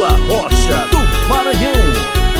Tua Rocha do Maranhão.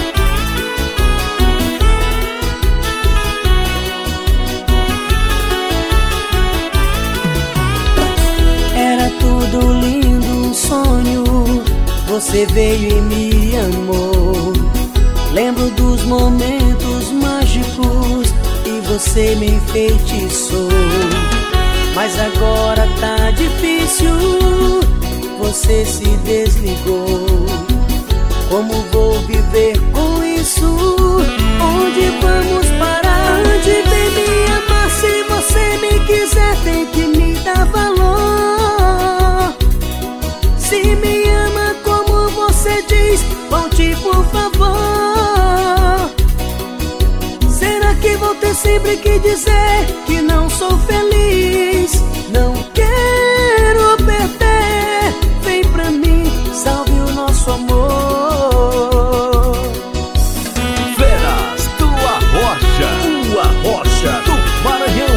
Era tudo lindo, um sonho. Você veio e me amou. Lembro dos momentos mágicos e você me enfeitiçou. Mas agora tá difícil, você se desligou. Como vou viver com isso? Onde vamos parar? Onde vem me amar? Se você me quiser, tem que me dar valor. Se me ama como você diz, volte por favor. Será que vou ter sempre que dizer que não sou feliz? Não quero perder. Vem pra mim, salve o nosso amor. Feras, Tua Rocha do Maranhão.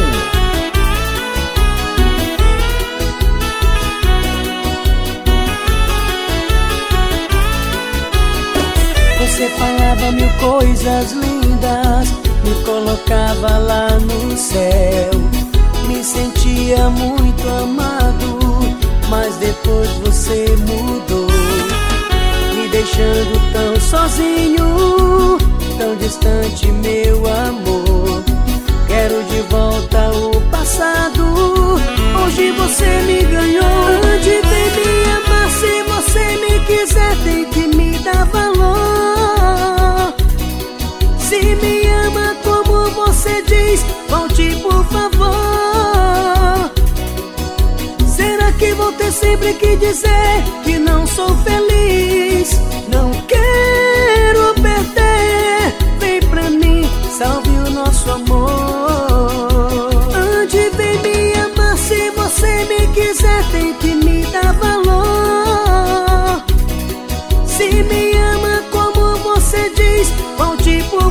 Você falava mil coisas lindas, me colocava lá no céu. Me sentia muito amado, mas depois você mudou, me deixando tão sozinho, tão distante, meu amor. Quero de volta o passado, hoje você me ganhou. Onde vem me amar? Se você me quiser, tem que me dar valor. Se me ama como você diz, volte por favor. Será que vou ter sempre que dizer que não sou feliz? Não quero perder. Vem pra mim, salve o nosso amor. Onde vem me amar? Se você me quiser, tem que me dar valor. Se me ama como você diz, volte por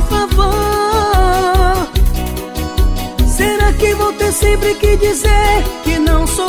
favor. Será que vou ter sempre que dizer que não sou